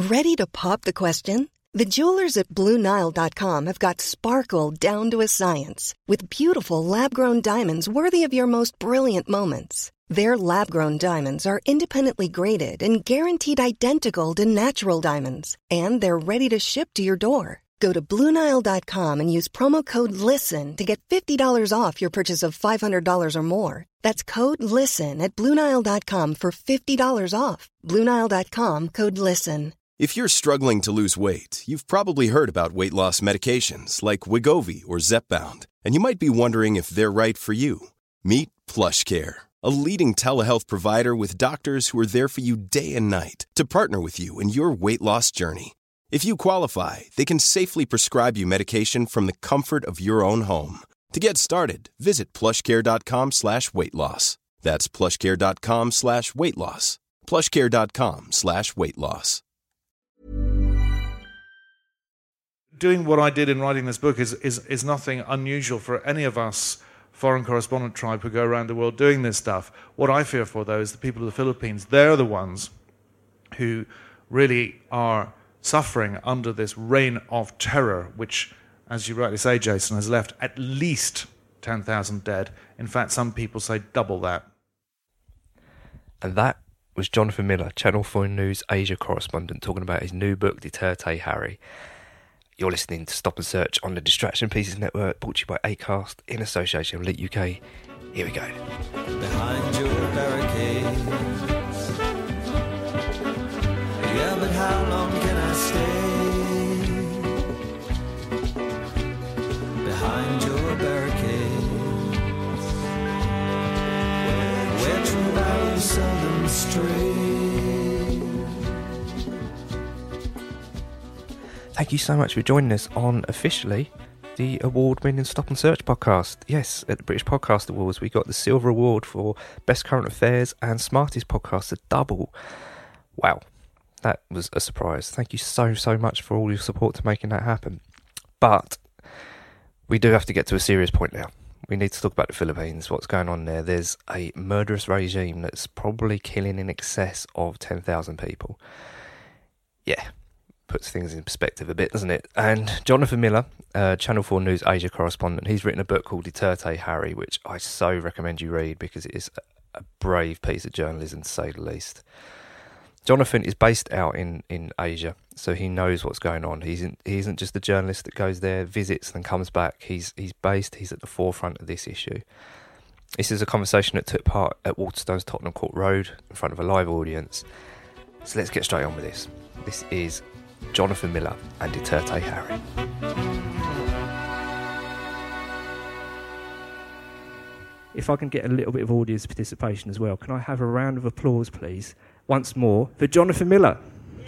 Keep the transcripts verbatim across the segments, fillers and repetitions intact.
Ready to pop the question? The jewelers at Blue Nile dot com have got sparkle down to a science with beautiful lab-grown diamonds worthy of your most brilliant moments. Their lab-grown diamonds are independently graded and guaranteed identical to natural diamonds, and they're ready to ship to your door. Go to Blue Nile dot com and use promo code LISTEN to get fifty dollars off your purchase of five hundred dollars or more. That's code LISTEN at Blue Nile dot com for fifty dollars off. Blue Nile dot com, code LISTEN. If you're struggling to lose weight, you've probably heard about weight loss medications like Wegovy or Zepbound, and you might be wondering if they're right for you. Meet PlushCare, a leading telehealth provider with doctors who are there for you day and night to partner with you in your weight loss journey. If you qualify, they can safely prescribe you medication from the comfort of your own home. To get started, visit plushcare.com slash weight loss. That's plushcare.com slash weight loss. plushcare.com slash weight loss. Doing what I did in writing this book is, is, is nothing unusual for any of us foreign correspondent tribe who go around the world doing this stuff. What I fear for, though, is the people of the Philippines. They're the ones who really are suffering under this reign of terror, which, as you rightly say, Jason, has left at least ten thousand dead. In fact, some people say double that. And that was Jonathan Miller, Channel four News Asia correspondent, talking about his new book, Duterte, Harry. You're listening to Stop and Search on the Distraction Pieces Network, brought to you by Acast in association with Lit U K. Here we go. Behind your barricades. Yeah, but how long can I stay? Behind your barricades, where true values seldom stray. Thank you so much for joining us on officially the award-winning Stop and Search podcast. Yes, at the British Podcast Awards, we got the Silver Award for Best Current Affairs and Smartest Podcast, a double. Wow, that was a surprise. Thank you so, so much for all your support to making that happen. But we do have to get to a serious point now. We need to talk about the Philippines, what's going on there. There's a murderous regime that's probably killing in excess of ten thousand people. Yeah. Puts things in perspective a bit, doesn't it? And Jonathan Miller, uh, Channel four News Asia correspondent, he's written a book called Duterte, Harry, which I so recommend you read because it is a brave piece of journalism, to say the least. Jonathan is based out in, in Asia, so he knows what's going on. He's in, he isn't just a journalist that goes there, visits, and comes back. He's he's based, he's at the forefront of this issue. This is a conversation that took part at Waterstones Tottenham Court Road in front of a live audience. So let's get straight on with this. This is Jonathan Miller and Duterte, Harry. If I can get a little bit of audience participation as well, can I have a round of applause, please, once more for Jonathan Miller?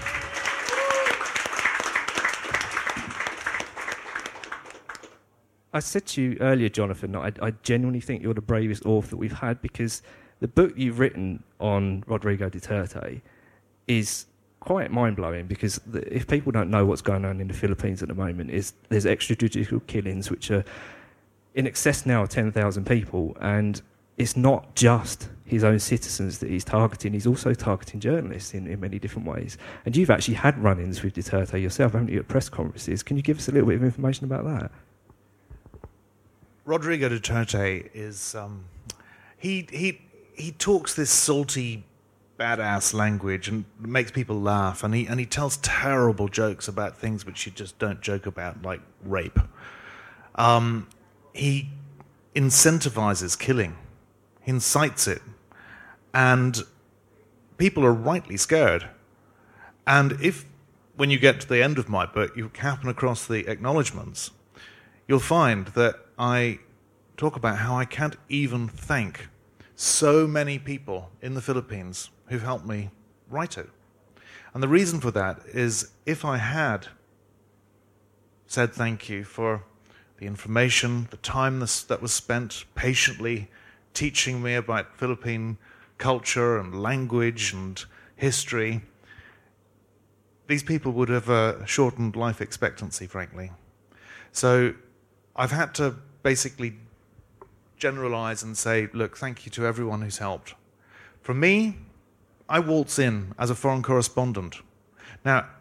I said to you earlier, Jonathan, I, I genuinely think you're the bravest author that we've had, because the book you've written on Rodrigo Duterte is quite mind-blowing, because the, if people don't know what's going on in the Philippines at the moment, is there's extrajudicial killings which are in excess now of ten thousand people, and it's not just his own citizens that he's targeting, he's also targeting journalists in, in many different ways. And you've actually had run-ins with Duterte yourself, haven't you, at press conferences? Can you give us a little bit of information about that? Rodrigo Duterte is... Um, he he he talks this salty, badass language and makes people laugh, and he and he tells terrible jokes about things which you just don't joke about, like rape. Um, he incentivizes killing, he incites it, and people are rightly scared. And if, when you get to the end of my book, you happen across the acknowledgements, you'll find that I talk about how I can't even thank so many people in the Philippines who've helped me write it. And the reason for that is, if I had said thank you for the information, the time this, that was spent patiently teaching me about Philippine culture and language and history, these people would have a shortened life expectancy, frankly. So I've had to basically generalize and say, look, thank you to everyone who's helped. For me, I waltz in as a foreign correspondent. Now,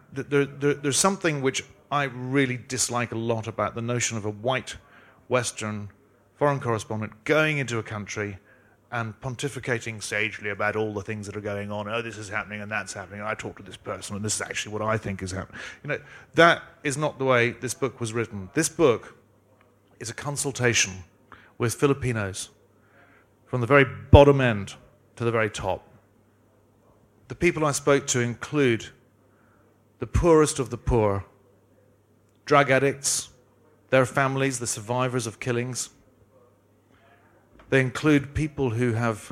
there, there, there's something which I really dislike a lot about the notion of a white Western foreign correspondent going into a country and pontificating sagely about all the things that are going on. Oh, this is happening and that's happening. I talked to this person and this is actually what I think is happening. You know, that is not the way this book was written. This book is a consultation with Filipinos from the very bottom end to the very top. The people I spoke to include the poorest of the poor, drug addicts, their families, the survivors of killings. They include people who have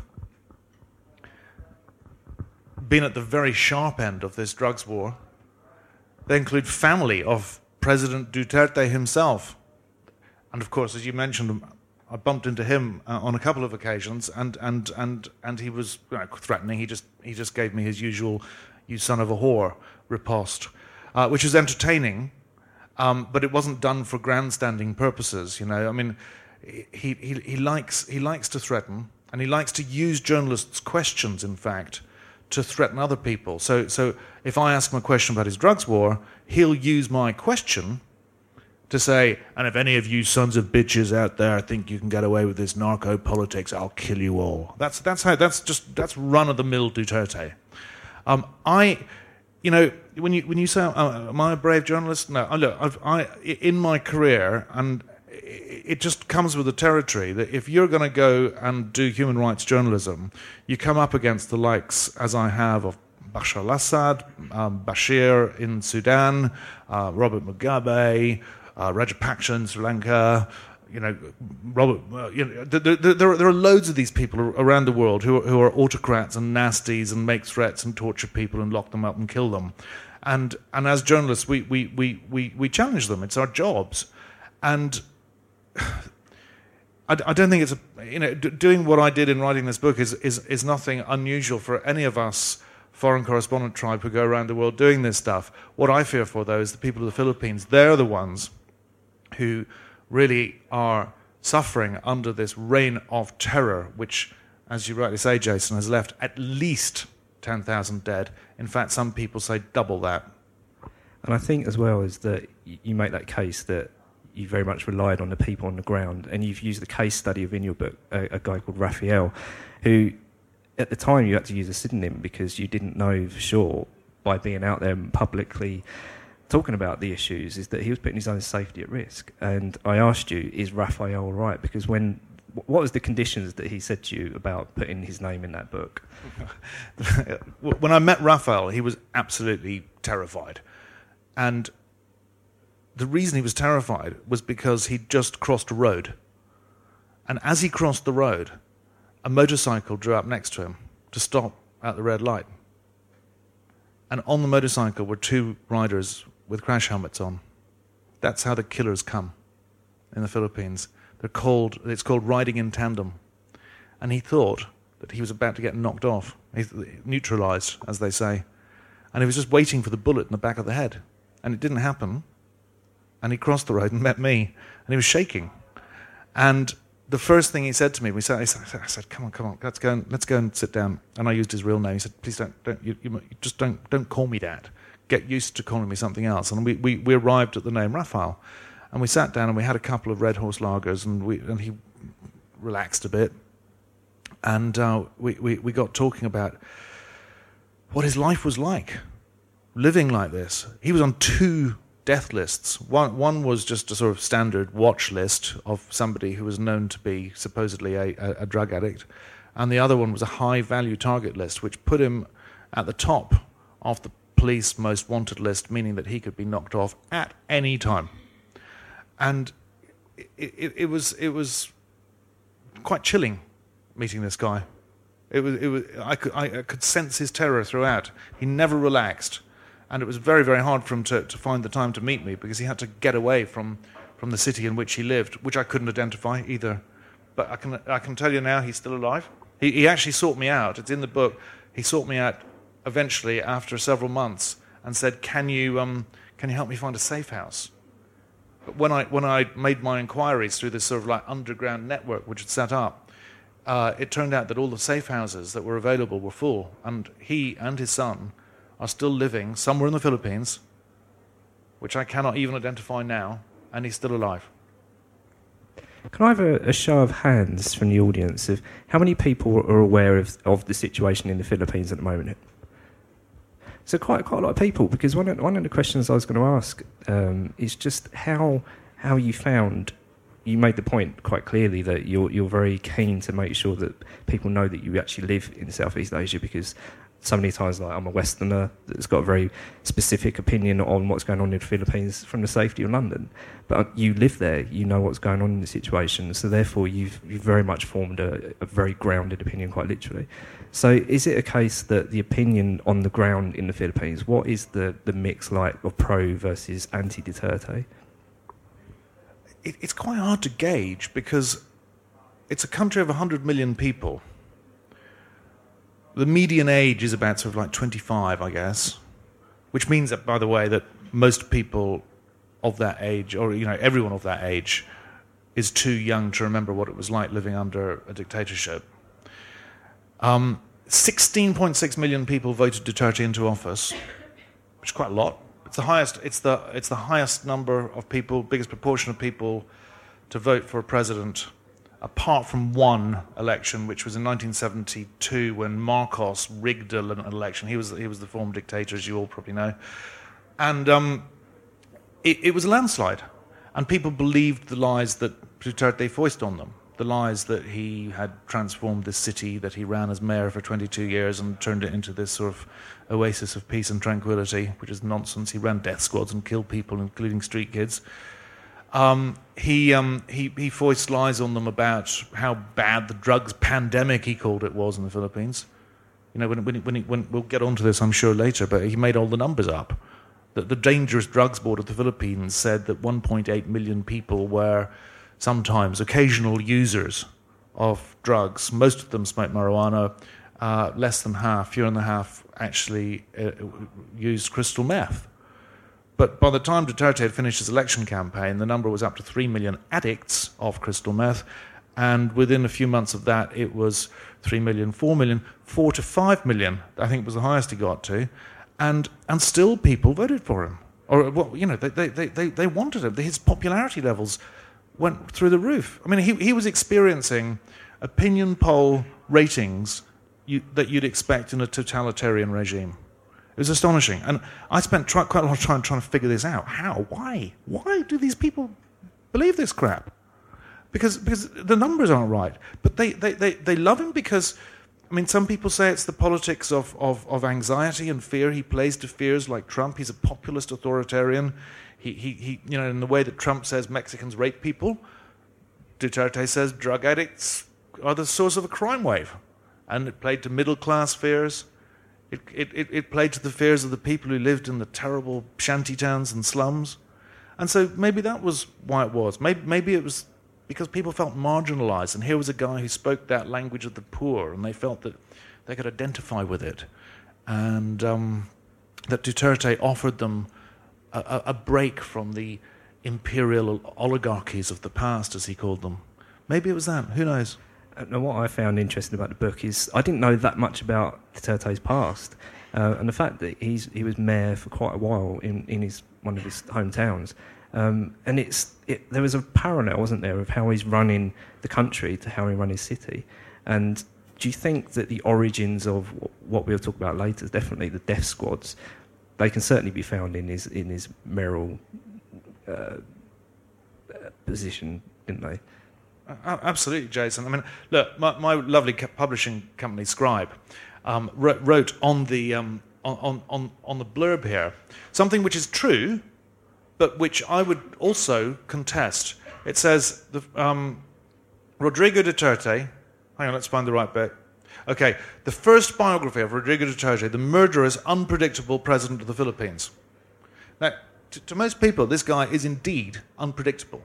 been at the very sharp end of this drugs war. They include family of President Duterte himself. And of course, as you mentioned, I bumped into him uh, on a couple of occasions, and and and and he was you know, threatening. He just he just gave me his usual "you son of a whore" riposte, uh, which was entertaining, um, but it wasn't done for grandstanding purposes. You know, I mean, he he he likes he likes to threaten, and he likes to use journalists' questions, in fact, to threaten other people. So so if I ask him a question about his drugs war, he'll use my question to say, and if any of you sons of bitches out there think you can get away with this narco politics, I'll kill you all. That's that's how that's just that's run of the mill Duterte. Um, I, you know, when you when you say, oh, am I a brave journalist? No, look, I've, I in my career, and it just comes with the territory that if you're going to go and do human rights journalism, you come up against the likes, as I have, of Bashar al-Assad, um, Bashir in Sudan, uh, Robert Mugabe. Uh, Rajapaksa in Sri Lanka, you know, Robert. Uh, you know, there, there, there, are, there are loads of these people around the world who are, who are autocrats and nasties and make threats and torture people and lock them up and kill them, and and as journalists, we we we we, we challenge them. It's our jobs, and I, I don't think it's a, you know d- doing what I did in writing this book is is is nothing unusual for any of us foreign correspondent tribe who go around the world doing this stuff. What I fear for, though, is the people of the Philippines. They're the ones who really are suffering under this reign of terror, which, as you rightly say, Jason, has left at least ten thousand dead. In fact, some people say double that. And I think as well is that you make that case that you very much relied on the people on the ground, and you've used the case study of in your book, a, a guy called Raphael, who at the time you had to use a pseudonym because you didn't know for sure by being out there publicly talking about the issues is that he was putting his own safety at risk. And I asked you, is Raphael all right? Because when, what was the conditions that he said to you about putting his name in that book? When I met Raphael, he was absolutely terrified. And the reason he was terrified was because he'd just crossed a road. And as he crossed the road, a motorcycle drew up next to him to stop at the red light. And on the motorcycle were two riders with crash helmets on. That's how the killers come in the Philippines. They're called, it's called riding in tandem. And he thought that he was about to get knocked off, He's neutralized, as they say. And he was just waiting for the bullet in the back of the head. And it didn't happen. And he crossed the road and met me. And he was shaking. And the first thing he said to me, we said, I said, "Come on, come on, let's go and let's go and sit down." And I used his real name. He said, "Please don't, don't, you, you just don't, don't call me that. Get used to calling me something else." And we, we, we arrived at the name Raphael, and we sat down and we had a couple of Red Horse lagers, and we and he relaxed a bit, and uh, we, we we got talking about what his life was like, living like this. He was on two death lists. One one was just a sort of standard watch list of somebody who was known to be supposedly a, a, a drug addict, and the other one was a high-value target list, which put him at the top of the police most wanted list, meaning that he could be knocked off at any time. And it, it, it was it was quite chilling meeting this guy. It was it was I could I, I could sense his terror throughout. He never relaxed. And it was very, very hard for him to, to find the time to meet me because he had to get away from, from the city in which he lived, which I couldn't identify either. But I can I can tell you now he's still alive. He, he actually sought me out. It's in the book. He sought me out eventually after several months and said, "Can you um can you help me find a safe house?" But when I when I made my inquiries through this sort of like underground network which had set up, uh, it turned out that all the safe houses that were available were full, and he and his son are still living somewhere in the Philippines, which I cannot even identify now, and he's still alive. Can I have a, a show of hands from the audience of how many people are aware of, of the situation in the Philippines at the moment? So quite quite a lot of people, because one of, one of the questions I was going to ask um, is just how how you found. You made the point quite clearly that you're you're very keen to make sure that people know that you actually live in Southeast Asia, because so many times, like, I'm a Westerner that's got a very specific opinion on what's going on in the Philippines from the safety of London. But you live there, you know what's going on in the situation, so therefore you've, you've very much formed a, a very grounded opinion, quite literally. So is it a case that the opinion on the ground in the Philippines, what is the, the mix like of pro versus anti-Duterte? It, it's quite hard to gauge, because it's a country of one hundred million people. The median age is about sort of like twenty-five, I guess, which means that, by the way, that most people of that age, or, you know, everyone of that age, is too young to remember what it was like living under a dictatorship. Um, sixteen point six million people voted Duterte into office, which is quite a lot. It's the highest. It's the it's the highest number of people, biggest proportion of people to vote for a president, apart from one election, which was in nineteen seventy-two, when Marcos rigged an election. He was he was the former dictator, as you all probably know, and um, it, it was a landslide, and people believed the lies that Duterte foisted on them, the lies that he had transformed this city that he ran as mayor for twenty-two years and turned it into this sort of oasis of peace and tranquility, which is nonsense. He ran death squads and killed people, including street kids. Um, he, um, he he foisted lies on them about how bad the drugs pandemic, he called it, was in the Philippines. You know, when when, when, he, when we'll get onto this, I'm sure, later, but he made all the numbers up. That the Dangerous Drugs Board of the Philippines said that one point eight million people were sometimes occasional users of drugs. Most of them smoked marijuana. Uh, less than half, fewer than half, actually uh, used crystal meth. But by the time Duterte had finished his election campaign, the number was up to three million addicts of crystal meth, and within a few months of that, it was three million, four million, four to five million, I think was the highest he got to, and and still people voted for him. Or, well, you know, they they they, they wanted him. His popularity levels went through the roof. I mean, he he was experiencing opinion poll ratings you, that you'd expect in a totalitarian regime. It was astonishing. And I spent try, quite a lot of time trying to figure this out. How? Why? Why do these people believe this crap? Because because the numbers aren't right. But they, they, they, they love him because, I mean, some people say it's the politics of, of, of anxiety and fear. He plays to fears like Trump. He's a populist authoritarian. He, he, he you know, in the way that Trump says Mexicans rape people, Duterte says drug addicts are the source of a crime wave. And it played to middle-class fears. It, it, it, it played to the fears of the people who lived in the terrible shanty towns and slums. And so maybe that was why it was. Maybe, maybe it was because people felt marginalized, and here was a guy who spoke that language of the poor, and they felt that they could identify with it. And um, that Duterte offered them a, a break from the imperial oligarchies of the past, as he called them. Maybe it was that. Who knows? And what I found interesting about the book is I didn't know that much about Duterte's past, uh, and the fact that he's he was mayor for quite a while in, in his one of his hometowns, um, and it's it, there was a parallel, wasn't there, of how he's running the country to how he ran his city. And do you think that the origins of what we'll talk about later, definitely the death squads, they can certainly be found in his in his mayoral uh, position, didn't they? Absolutely, Jason. I mean, look, my, my lovely publishing company, Scribe, um, wrote, wrote on the um, on, on on the blurb here something which is true, but which I would also contest. It says the, um, Rodrigo Duterte. Hang on, let's find the right bit. Okay, the first biography of Rodrigo Duterte, the murderous, unpredictable president of the Philippines. Now, to, to most people, this guy is indeed unpredictable.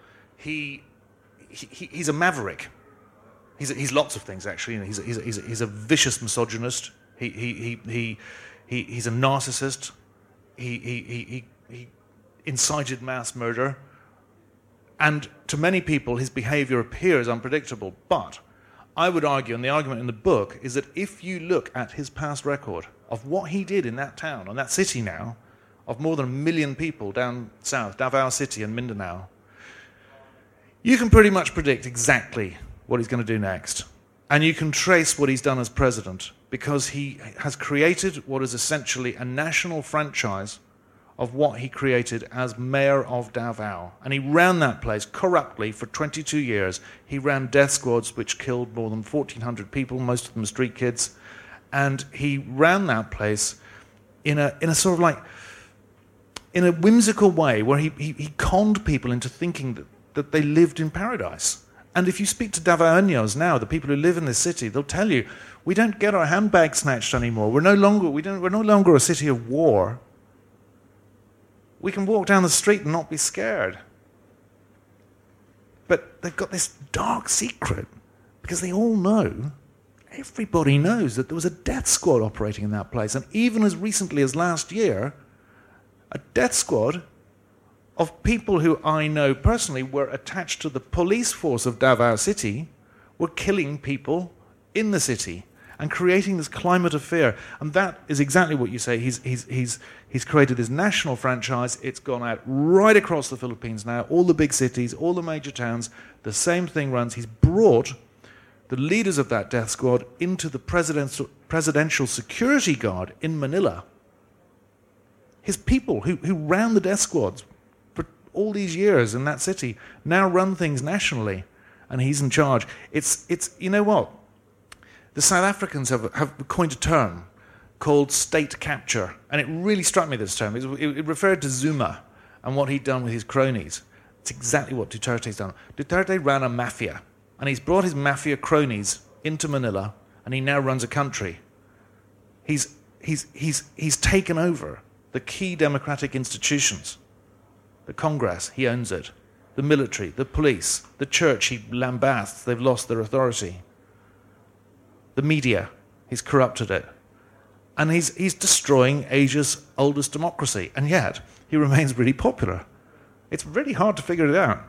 He. He, he's a maverick. He's, a, he's lots of things, actually. You know, he's, a, he's, a, he's, a, he's a vicious misogynist. He, he, he, he, he, he's a narcissist. He, he, he, he, he incited mass murder. And to many people, his behavior appears unpredictable. But I would argue, and the argument in the book, is that if you look at his past record of what he did in that town, and that city now, of more than a million people down south, Davao City and Mindanao, you can pretty much predict exactly what he's going to do next. And you can trace what he's done as president, because he has created what is essentially a national franchise of what he created as mayor of Davao. And he ran that place corruptly for twenty-two years. He ran death squads which killed more than fourteen hundred people, most of them street kids. And he ran that place in a in a sort of like, in a whimsical way where he, he, he conned people into thinking that, that they lived in paradise. And if you speak to Davaoeños now, the people who live in this city, they'll tell you, we don't get our handbags snatched anymore. We're no longer we don't we're no longer a city of war. We can walk down the street and not be scared. But they've got this dark secret, because they all know, everybody knows, that there was a death squad operating in that place. And even as recently as last year, a death squad of people who I know personally were attached to the police force of Davao City were killing people in the city and creating this climate of fear. And that is exactly what you say. He's, he's, he's, he's created this national franchise. It's gone out right across the Philippines now, all the big cities, all the major towns. The same thing runs. He's brought the leaders of that death squad into the presidential, presidential security guard in Manila. His people who, who ran the death squads for all these years in that city now run things nationally, and he's in charge. It's, it's you know what? The South Africans have, have coined a term called state capture, and it really struck me, this term. It, it, it referred to Zuma and what he'd done with his cronies. It's exactly what Duterte's done. Duterte ran a mafia, and he's brought his mafia cronies into Manila, and he now runs a country. He's, he's, he's, he's taken over the key democratic institutions. The Congress, he owns it. The military, the police, the church, he lambasts. They've lost their authority. The media, he's corrupted it. And he's, he's destroying Asia's oldest democracy. And yet, he remains really popular. It's really hard to figure it out.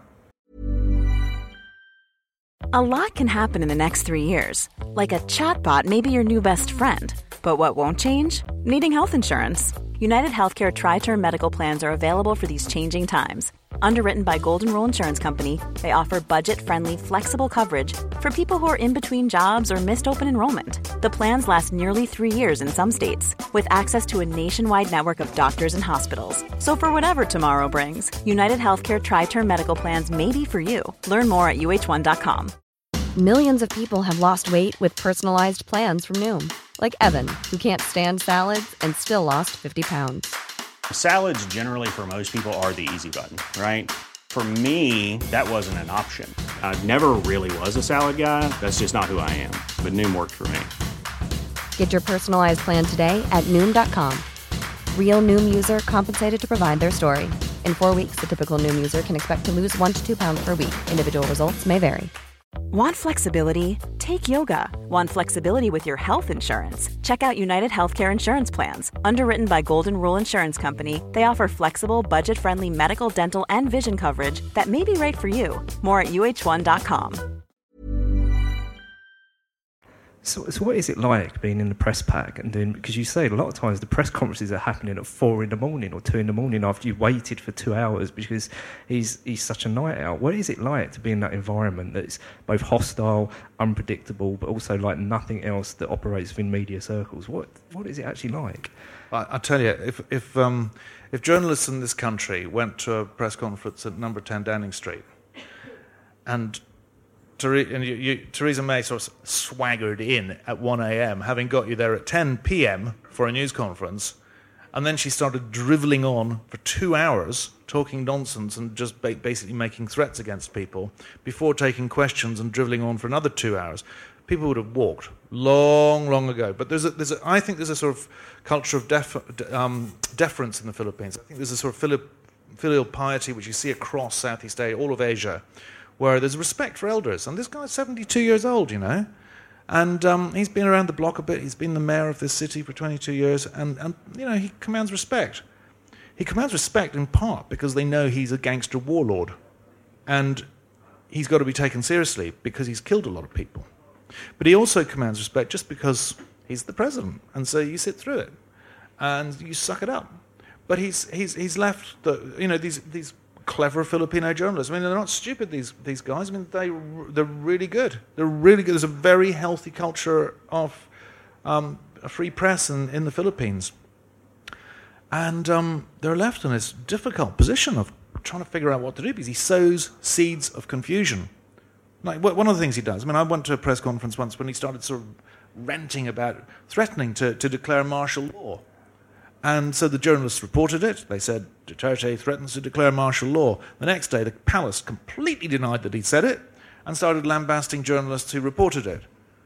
A lot can happen in the next three years. Like a chatbot may be your new best friend. But what won't change? Needing health insurance. United Healthcare Tri-Term Medical Plans are available for these changing times. Underwritten by Golden Rule Insurance Company, they offer budget-friendly, flexible coverage for people who are in between jobs or missed open enrollment. The plans last nearly three years in some states, with access to a nationwide network of doctors and hospitals. So for whatever tomorrow brings, United Healthcare Tri-Term Medical Plans may be for you. Learn more at U H one dot com. Millions of people have lost weight with personalized plans from Noom. Like Evan, who can't stand salads and still lost fifty pounds. Salads generally for most people are the easy button, right? For me, that wasn't an option. I never really was a salad guy. That's just not who I am. But Noom worked for me. Get your personalized plan today at Noom dot com. Real Noom user compensated to provide their story. In four weeks, the typical Noom user can expect to lose one to two pounds per week. Individual results may vary. Want flexibility? Take yoga. Want flexibility with your health insurance? Check out United Healthcare Insurance Plans. Underwritten by Golden Rule Insurance Company, they offer flexible, budget-friendly medical, dental, and vision coverage that may be right for you. More at U H one dot com. So, so what is it like being in the press pack and doing, because you say a lot of times the press conferences are happening at four in the morning or two in the morning after you've waited for two hours because he's he's such a night out. What is it like to be in that environment that's both hostile, unpredictable, but also like nothing else that operates within media circles? What what is it actually like? I, I tell you, if if um, if journalists in this country went to a press conference at number ten Downing Street and And you, you, Theresa May sort of swaggered in at one a.m., having got you there at ten p.m. for a news conference, and then she started drivelling on for two hours, talking nonsense and just ba- basically making threats against people, before taking questions and drivelling on for another two hours. People would have walked long, long ago. But there's a, there's a, I think there's a sort of culture of def, um, deference in the Philippines. I think there's a sort of filial, filial piety which you see across Southeast Asia, all of Asia, where there's respect for elders. And this guy's seventy-two years old, you know. And um, he's been around the block a bit. He's been the mayor of this city for twenty-two years. And, and, you know, he commands respect. He commands respect in part because they know he's a gangster warlord. And he's got to be taken seriously because he's killed a lot of people. But he also commands respect just because he's the president, and so you sit through it, and you suck it up. But he's he's he's left the you know these these clever Filipino journalists. I mean, they're not stupid. These these guys. I mean, they they're really good. They're really good. There's a very healthy culture of um, a free press in, in the Philippines, and um, they're left in this difficult position of trying to figure out what to do because he sows seeds of confusion. Like one of the things he does. I mean, I went to a press conference once when he started sort of ranting about threatening to, to declare martial law. And so the journalists reported it. They said, Duterte threatens to declare martial law. The next day, the palace completely denied that he'd said it and started lambasting journalists who reported it.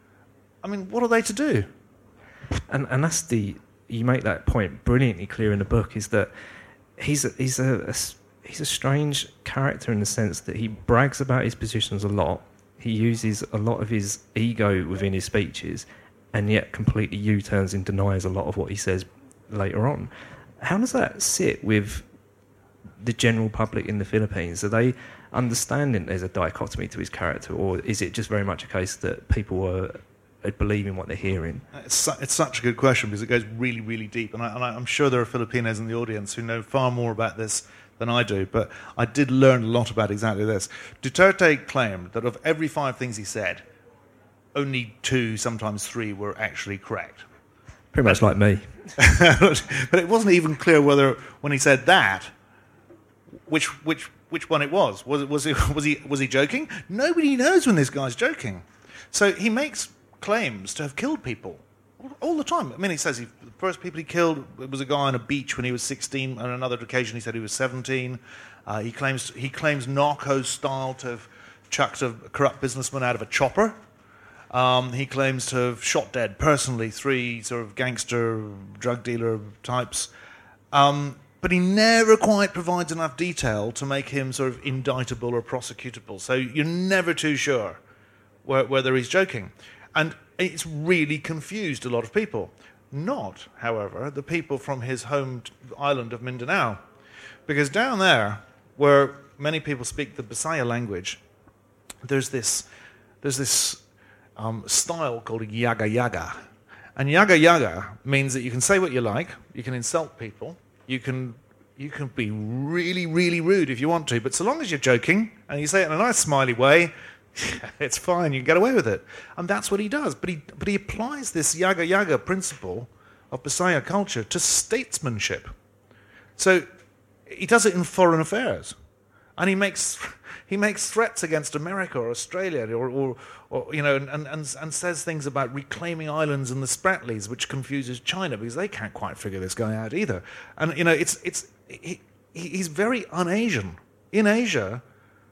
I mean, what are they to do? And and that's the... You make that point brilliantly clear in the book, is that he's a, he's a, a he's a strange character in the sense that he brags about his positions a lot. He uses a lot of his ego within his speeches, and yet completely U-turns and denies a lot of what he says later on. How does that sit with the general public in the Philippines? Are they understanding there's a dichotomy to his character, or is it just very much a case that people are, are believing what they're hearing? It's, su- it's such a good question because it goes really, really deep, and, I, and I'm sure there are Filipinos in the audience who know far more about this than I do, but I did learn a lot about exactly this. Duterte claimed that of every five things he said, only two, sometimes three, were actually correct. Pretty much like me. But it wasn't even clear whether, when he said that, which which which one it was. Was it was it was he was he joking? Nobody knows when this guy's joking. So he makes claims to have killed people all the time. I mean, he says he, the first people he killed was a guy on a beach when he was sixteen. On another occasion, he said he was seventeen. Uh, he claims he claims Narcos style to have chucked a corrupt businessman out of a chopper. Um, he claims to have shot dead personally three sort of gangster drug dealer types. Um, but he never quite provides enough detail to make him sort of indictable or prosecutable. So you're never too sure wh- whether he's joking. And it's really confused a lot of people. Not, however, the people from his home island of Mindanao. Because down there, where many people speak the Bisaya language, there's this there's this um, style called yaga yaga. And yaga yaga means that you can say what you like, you can insult people, you can you can be really, really rude if you want to, but so long as you're joking and you say it in a nice smiley way, it's fine, you can get away with it. And that's what he does. But he but he applies this yaga yaga principle of Bisaya culture to statesmanship. So he does it in foreign affairs. And he makes he makes threats against America or Australia or, or, or you know, and, and, and says things about reclaiming islands in the Spratlys, which confuses China because they can't quite figure this guy out either. And you know, it's it's he, he's very un-Asian. In Asia,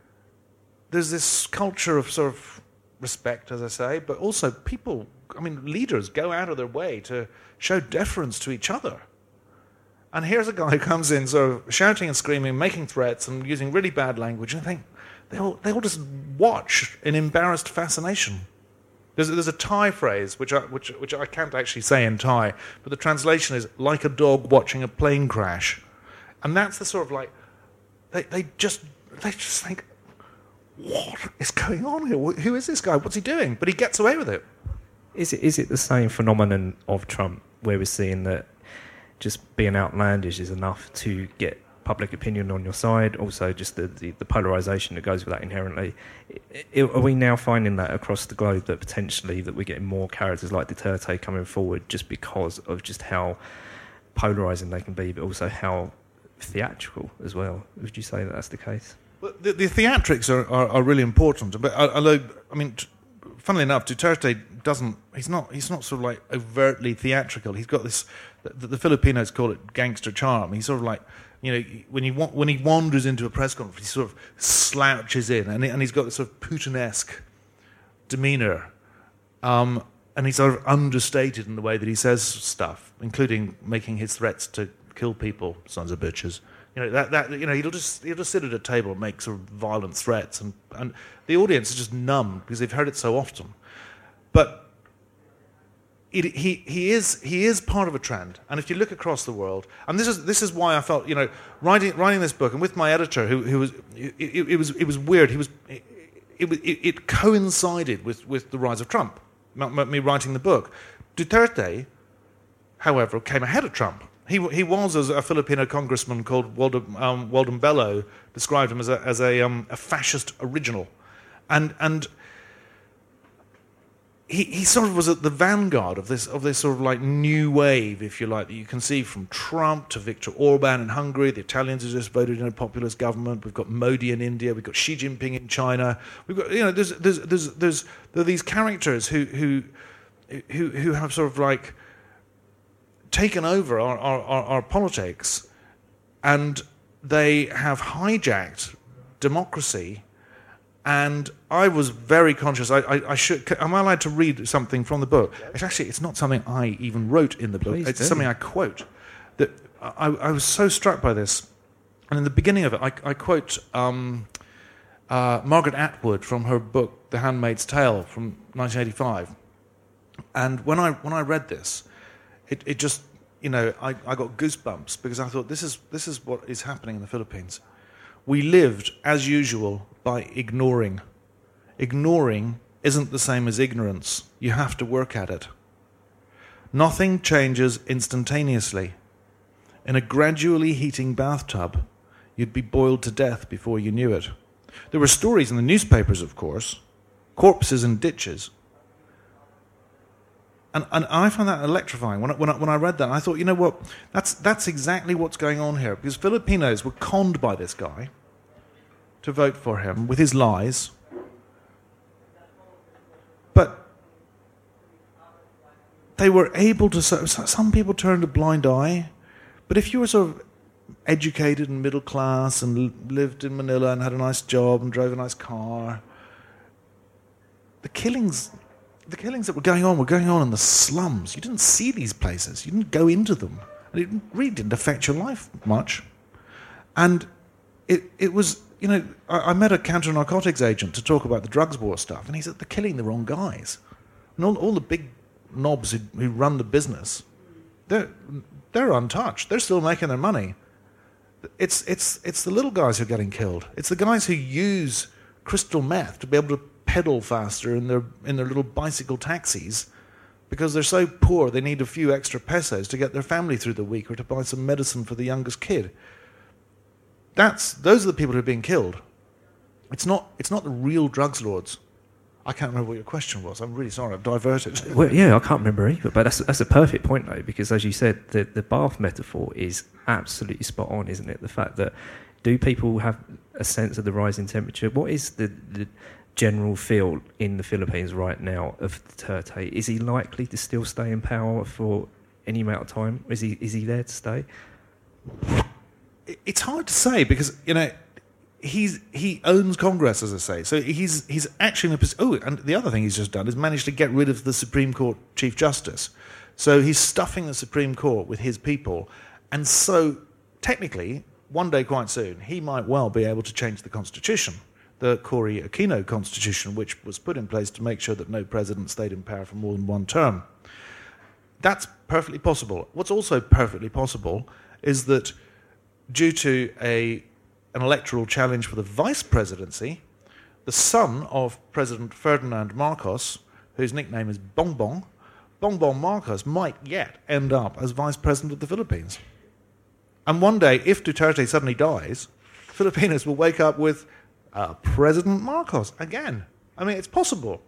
there's this culture of sort of respect, as I say, but also people, I mean, leaders go out of their way to show deference to each other. And here's a guy who comes in sort of shouting and screaming, making threats and using really bad language, and I think they all, they all just watch in embarrassed fascination. There's, there's a Thai phrase, which I, which, which I can't actually say in Thai, but the translation is, like a dog watching a plane crash. And that's the sort of like, they, they just they just think, what is going on here? Who is this guy? What's he doing? But he gets away with it. Is it is it the same phenomenon of Trump, where we're seeing that just being outlandish is enough to get public opinion on your side? Also, just the, the, the polarisation that goes with that inherently. I, are we now finding that across the globe, that potentially that we're getting more characters like Duterte coming forward just because of just how polarising they can be, but also how theatrical as well? Would you say that that's the case? Well, the, the theatrics are, are, are really important. But although, I mean, t- funnily enough, Duterte doesn't. He's not. He's not sort of like overtly theatrical. He's got this. The, the Filipinos call it gangster charm. He's sort of like, you know, when he when he wanders into a press conference, he sort of slouches in, and, he, and he's got this sort of Putin-esque demeanour, um, and he's sort of understated in the way that he says stuff, including making his threats to kill people, sons of bitches. You know that, that you know he'll just he'll just sit at a table and make sort of violent threats, and, and the audience is just numb because they've heard it so often. But it, he he is he is part of a trend, and if you look across the world, and this is this is why I felt, you know, writing writing this book, and with my editor who who was it, it, it was it was weird. He was it, it, it coincided with, with the rise of Trump, me writing the book. Duterte, however, came ahead of Trump. He, he was, as a Filipino congressman called Waldo, um, Weldon Bello described him as a, as a, um, a fascist original. And, and he, he sort of was at the vanguard of this, of this sort of like new wave, if you like, that you can see from Trump to Viktor Orban in Hungary. The Italians have just voted in a populist government. We've got Modi in India. We've got Xi Jinping in China. We've got, you know, there's, there's, there's, there's there are these characters who, who, who, who have sort of like taken over our, our, our, our politics, and they have hijacked democracy. And I was very conscious. I, I, I should. Am I allowed to read something from the book? It's actually, it's not something I even wrote in the book. Please it's do. something I quote. That I, I was so struck by this. And in the beginning of it, I, I quote um, uh, Margaret Atwood from her book *The Handmaid's Tale* from nineteen eighty-five. And when I when I read this, it, it just, you know, I, I got goosebumps, because I thought, this is this is what is happening in the Philippines. We lived, as usual, by ignoring. Ignoring isn't the same as ignorance. You have to work at it. Nothing changes instantaneously. In a gradually heating bathtub, you'd be boiled to death before you knew it. There were stories in the newspapers, of course, corpses in ditches. And, and I found that electrifying. When I, when, I, when I read that, I thought, you know what, that's, that's exactly what's going on here. Because Filipinos were conned by this guy to vote for him with his lies. But they were able to... Some people turned a blind eye. But if you were sort of educated and middle class and lived in Manila and had a nice job and drove a nice car, the killings... The killings that were going on were going on in the slums. You didn't see these places. You didn't go into them. And it really didn't affect your life much. And it it was, you know, I, I met a counter-narcotics agent to talk about the drugs war stuff, and he said, they're killing the wrong guys. And all, all the big knobs who, who run the business, they're, they're untouched. They're still making their money. It's, it's, it's the little guys who are getting killed. It's the guys who use crystal meth to be able to pedal faster in their in their little bicycle taxis, because they're so poor they need a few extra pesos to get their family through the week or to buy some medicine for the youngest kid. That's those are the people who are being killed. It's not it's not the real drugs lords. I can't remember what your question was. I'm really sorry. I've diverted. Well, yeah, I can't remember either. But that's that's a perfect point though, because as you said, the the bath metaphor is absolutely spot on, isn't it? The fact that, do people have a sense of the rising temperature? What is the, the general feel in the Philippines right now of Duterte? Is he likely to still stay in power for any amount of time? Is he is he there to stay? It's hard to say, because, you know, he's he owns Congress, as I say. So he's he's actually in a position. Oh, and the other thing he's just done is managed to get rid of the Supreme Court Chief Justice. So he's stuffing the Supreme Court with his people, and so technically, one day quite soon, he might well be able to change the Constitution. The Cory Aquino Constitution, which was put in place to make sure that no president stayed in power for more than one term. That's perfectly possible. What's also perfectly possible is that, due to a an electoral challenge for the vice presidency, the son of President Ferdinand Marcos, whose nickname is Bongbong, Bongbong Marcos might yet end up as vice president of the Philippines. And one day, if Duterte suddenly dies, Filipinos will wake up with Uh, President Marcos again. I mean, it's possible.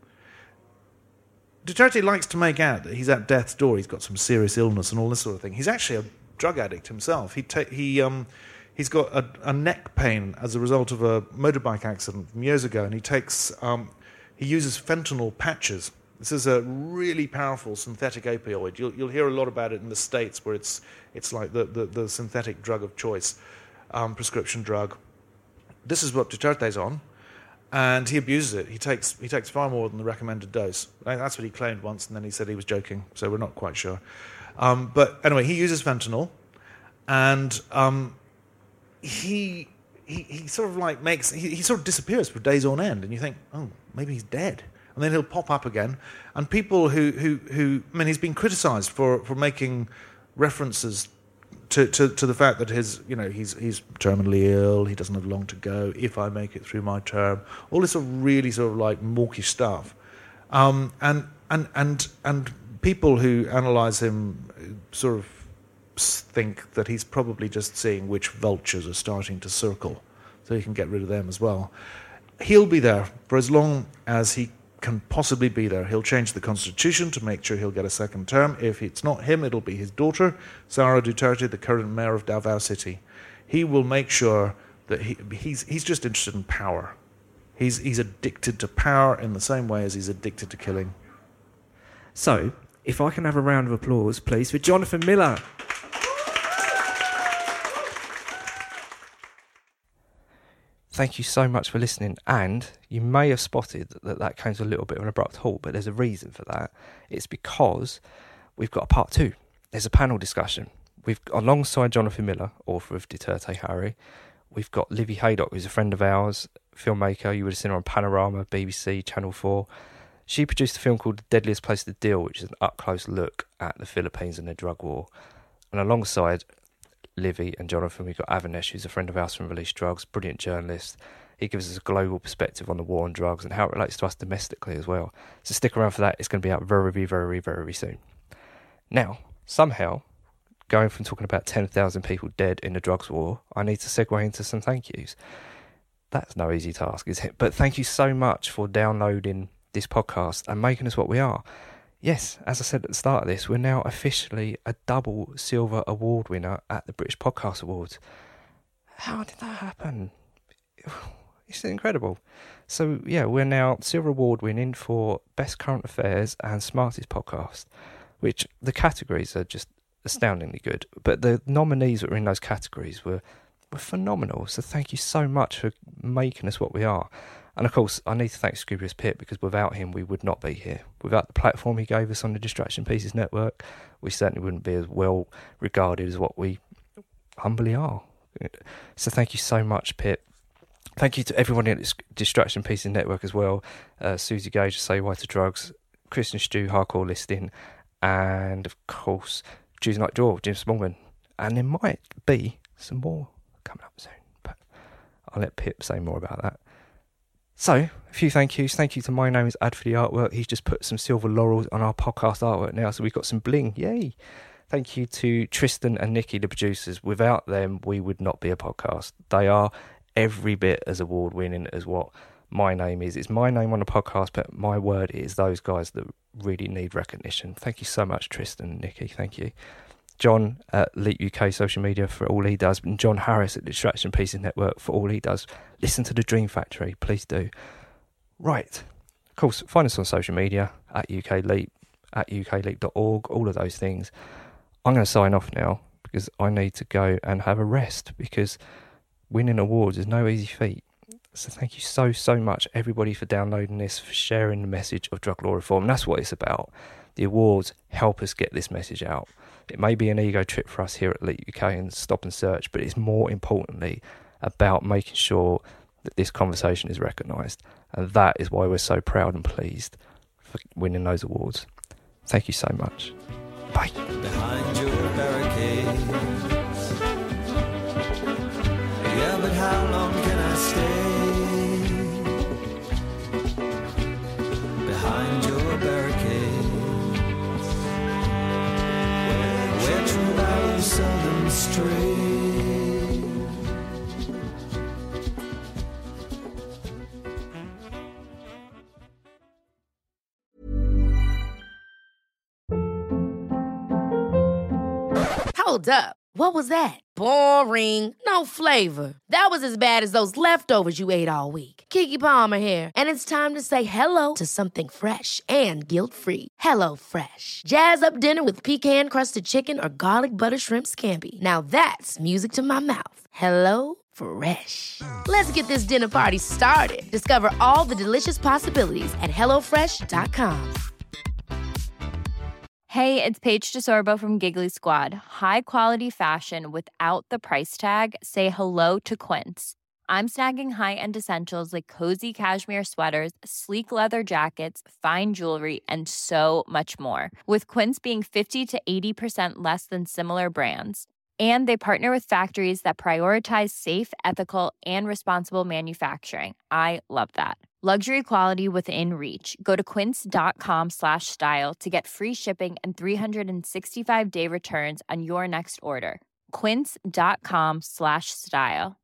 Duterte likes to make out that he's at death's door. He's got some serious illness and all this sort of thing. He's actually a drug addict himself. He ta- he um he's got a, a neck pain as a result of a motorbike accident from years ago, and he takes um he uses fentanyl patches. This is a really powerful synthetic opioid. You'll you'll hear a lot about it in the States, where it's it's like the the, the synthetic drug of choice, um, prescription drug. This is what Duterte's on, and he abuses it. He takes he takes far more than the recommended dose. That's what he claimed once, and then he said he was joking, so we're not quite sure. Um, but anyway, he uses fentanyl, and um, he, he he sort of like makes he, he sort of disappears for days on end, and you think, oh, maybe he's dead, and then he'll pop up again. And people who who, who I mean, he's been criticised for, for making references to, to, to the fact that his, you know, he's he's terminally ill, he doesn't have long to go, if I make it through my term, all this sort of really sort of like mawkish stuff. Um, and, and, and, and people who analyse him sort of think that he's probably just seeing which vultures are starting to circle so he can get rid of them as well. He'll be there for as long as he can possibly be there. He'll change the constitution to make sure he'll get a second term. If it's not him, it'll be his daughter, Sara Duterte, the current mayor of Davao City. He will make sure that he, he's he's just interested in power. He's he's addicted to power in the same way as he's addicted to killing. So, if I can have a round of applause, please, for Jonathan Miller. Thank you so much for listening, and you may have spotted that that came to a little bit of an abrupt halt, but there's a reason for that. It's because we've got a part two. There's a panel discussion. We've alongside Jonathan Miller, author of Duterte Harry, we've got Livy Haydock, who's a friend of ours, filmmaker. You would have seen her on Panorama, B B C, Channel four. She produced a film called The Deadliest Place to Deal, which is an up-close look at the Philippines and their drug war. And alongside Livy and Jonathan, we've got Avanesh, who's a friend of ours from Release Drugs, brilliant journalist. He gives us a global perspective on the war on drugs and how it relates to us domestically as well. So stick around for that. It's going to be out very, very, very, very soon. Now, somehow, going from talking about ten thousand people dead in the drugs war, I need to segue into some thank yous. That's no easy task, is it? But thank you so much for downloading this podcast and making us what we are. Yes, as I said at the start of this, we're now officially a double silver award winner at the British Podcast Awards. How did that happen? It's incredible. So, yeah, we're now silver award winning for Best Current Affairs and Smartest Podcast, which the categories are just astoundingly good. But the nominees that were in those categories were, were phenomenal. So thank you so much for making us what we are. And of course, I need to thank Scroobius Pip, because without him, we would not be here. Without the platform he gave us on the Distraction Pieces Network, we certainly wouldn't be as well regarded as what we humbly are. So thank you so much, Pip. Thank you to everyone at the Distraction Pieces Network as well. Uh, Susie Gage, Say Why to Drugs, Chris and Stu, Hardcore Listing, and of course, Tuesday Night Draw, Jim Smallman. And there might be some more coming up soon, but I'll let Pip say more about that. So, a few thank yous. Thank you to My Name is Ad for the artwork. He's just put some silver laurels on our podcast artwork now, so we've got some bling. Yay! Thank you to Tristan and Nikki, the producers. Without them, we would not be a podcast. They are every bit as award-winning as what My Name is. It's my name on the podcast, but my word is those guys that really need recognition. Thank you so much, Tristan and Nikki. Thank you. John at Leap U K social media for all he does, and John Harris at Distraction Pieces Network for all he does. Listen to the Dream Factory, please do. Right, of course, find us on social media at U K Leap, at U K leap dot org, all of those things. I'm going to sign off now because I need to go and have a rest, because winning awards is no easy feat. So thank you so, so much, everybody, for downloading this, for sharing the message of drug law reform. And that's what it's about. The awards help us get this message out. It may be an ego trip for us here at Leap U K and Stop and Search, but it's more importantly about making sure that this conversation is recognised. And that is why we're so proud and pleased for winning those awards. Thank you so much. Bye. Behind your barricades. Yeah, but how long can I stay? Behind your barricades. Where true values seldom stray. Hold up. What was that? Boring. No flavor. That was as bad as those leftovers you ate all week. Keke Palmer here, and it's time to say hello to something fresh and guilt-free. Hello Fresh. Jazz up dinner with pecan-crusted chicken or garlic butter shrimp scampi. Now that's music to my mouth. Hello Fresh. Let's get this dinner party started. Discover all the delicious possibilities at hello fresh dot com. Hey, it's Paige DeSorbo from Giggly Squad. High quality fashion without the price tag. Say hello to Quince. I'm snagging high-end essentials like cozy cashmere sweaters, sleek leather jackets, fine jewelry, and so much more. With Quince being fifty to eighty percent less than similar brands. And they partner with factories that prioritize safe, ethical, and responsible manufacturing. I love that. Luxury quality within reach. Go to quince.com slash style to get free shipping and three sixty-five day returns on your next order. Quince.com slash style.